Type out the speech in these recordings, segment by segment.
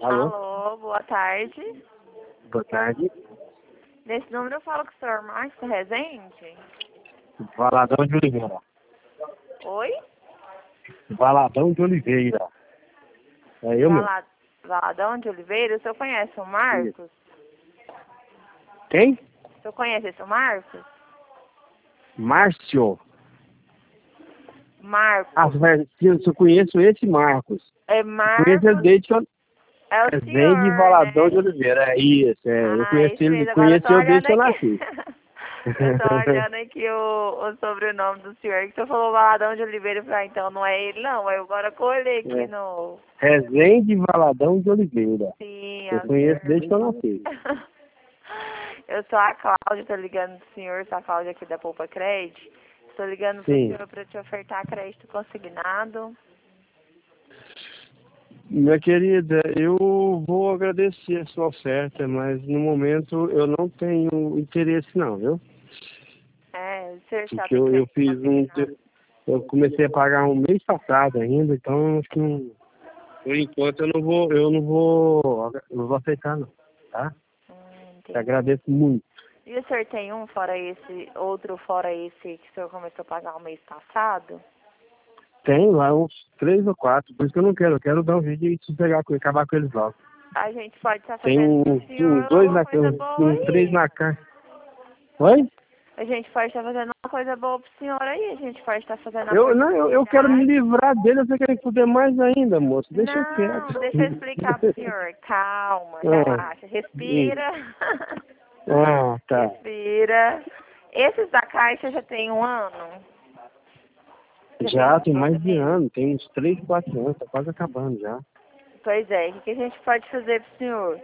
Alô? Alô, boa tarde. Boa tarde. Nesse número eu falo com o senhor Márcio Rezende. Valadão de Oliveira. Oi? Valadão de Oliveira. É eu mesmo? Valadão de Oliveira, o senhor conhece o Marcos? Quem? O senhor conhece esse Marcos? Márcio. Marcos. Ah, eu conheço esse Marcos. É Eu conheço ele Marcos, desde que eu... é o Vem senhor, Valadão de né? Oliveira. É isso, é. Eu Ah, conheci isso ele, mesmo. Agora eu tô conheci eu desde olhando que eu aqui. nasci. Eu tô olhando aqui o sobrenome do senhor, que você falou Valadão de Oliveira. Eu falei, então não é ele não. Aí eu agora colhei aqui É. no... Rezende Valadão de Oliveira. Sim, Eu é o conheço senhor desde que eu mesmo. nasci. Eu sou a Cláudia, tô ligando do senhor, sou a Cláudia aqui da Poupa Crédito. Estou ligando pro Sim. senhor para te ofertar crédito consignado. Minha querida, eu vou agradecer a sua oferta, mas no momento eu não tenho interesse não, viu? É, o senhor já Porque tem eu crédito fiz consignado. eu comecei a pagar um mês passado ainda, então acho que não, por enquanto eu não vou aceitar não, tá? Te Entendi. agradeço muito. E o senhor tem um fora esse, outro fora esse que o senhor começou a pagar o mês passado? Tem lá uns 3 ou 4, por isso que eu quero dar um vídeo e sossegar com acabar com eles logo. A gente pode estar Tem fazendo pro uns senhor 2 uma na coisa cama, boa uns 3 aí. na casa. Oi? A gente pode estar fazendo uma coisa boa pro senhor aí. A gente pode estar fazendo a Eu quero me portabilidade. livrar dele, você quer fuder mais ainda, moço. Deixa eu Não, quieto. deixa eu explicar pro senhor. Calma, Ah, relaxa, isso. respira. Tá. Respira. Esses da Caixa já tem um ano? Já tem Já uns tem 12 mais de meses? ano, tem uns 3, 4 anos, tá quase acabando já. Pois é, o que a gente pode fazer pro senhor?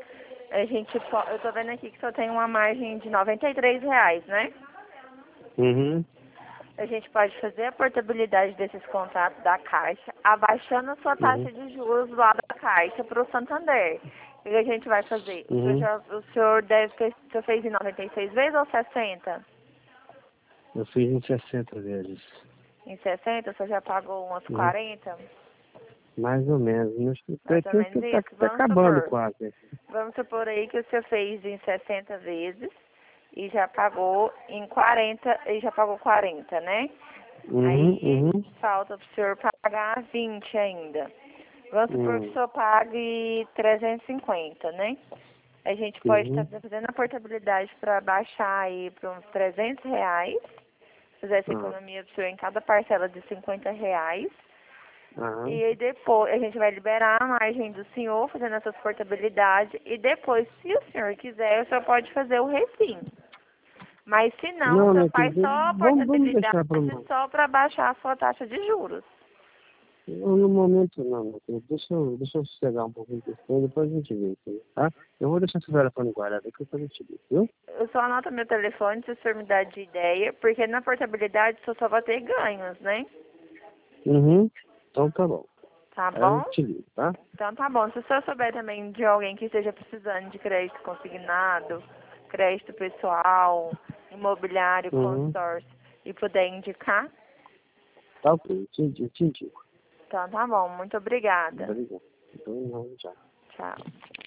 Eu tô vendo aqui que só tem uma margem de R$ 93, né? Uhum, A gente pode fazer a portabilidade desses contratos da Caixa, abaixando a sua uhum, taxa de juros lá da Caixa para o Santander. O que a gente vai fazer? uhum. O senhor deve ter, o senhor fez em 96 vezes ou 60? Eu fiz em 60 vezes. Em 60, o senhor já pagou umas Uhum. 40? Mais ou menos. Mais ou menos Tá, isso. tá acabando quase. Vamos supor aí que o senhor fez em 60 vezes e já pagou em 40, e já pagou 40, né? Uhum, Aí uhum. falta para o senhor pagar 20 ainda. Vamos supor que o Uhum, senhor pague 350, né? A gente pode estar uhum, fazendo a portabilidade para baixar aí para uns R$ 300, fazer essa ah, economia para o senhor em cada parcela de R$ 50. aham. E aí depois a gente vai liberar a margem do senhor fazendo essas portabilidades e depois, se o senhor quiser, o senhor pode fazer o refim. Mas se não, o Não, senhor minha faz querida, só a vamos portabilidade deixar para mais. só para baixar a sua taxa de juros. Não, no momento não, meu querido. Deixa eu sossegar um pouquinho com isso, depois a gente vê isso aí, tá? Eu vou deixar esse telefone guardado aqui, depois a gente vê, viu? Eu só anoto meu telefone se o senhor me dá de ideia, porque na portabilidade o senhor só vai ter ganhos, né? Uhum. Então tá bom. Tá Aí eu bom? te ligo, tá? Então tá bom. Se o senhor souber também de alguém que esteja precisando de crédito consignado, crédito pessoal, imobiliário, Uhum. consórcio, e puder indicar, Tá ok, eu te indico. então tá bom. Muito obrigada. Obrigado. Então, não, já. Tchau.